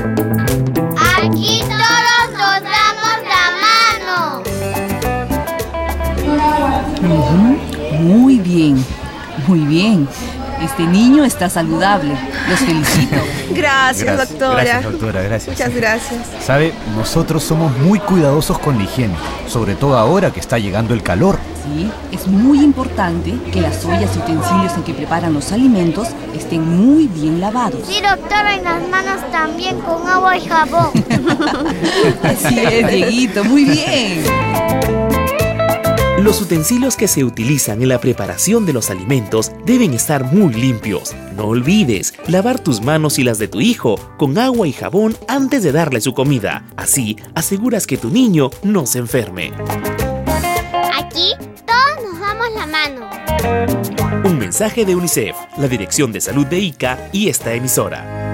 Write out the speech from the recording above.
Aquí todos nos damos la mano. Muy bien, muy bien. Este niño está saludable. Los felicito. Gracias, doctora. Gracias, doctora, gracias. Muchas gracias. Sabe, nosotros somos muy cuidadosos con la higiene, sobre todo ahora que está llegando el calor. Sí, es muy importante que las ollas y utensilios en que preparan los alimentos estén muy bien lavados. Sí, doctora, y las manos también con agua y jabón. Así es, Dieguito, muy bien. Los utensilios que se utilizan en la preparación de los alimentos deben estar muy limpios. No olvides lavar tus manos y las de tu hijo con agua y jabón antes de darle su comida. Así aseguras que tu niño no se enferme. Aquí todos nos damos la mano. Un mensaje de UNICEF, la Dirección de Salud de Ica y esta emisora.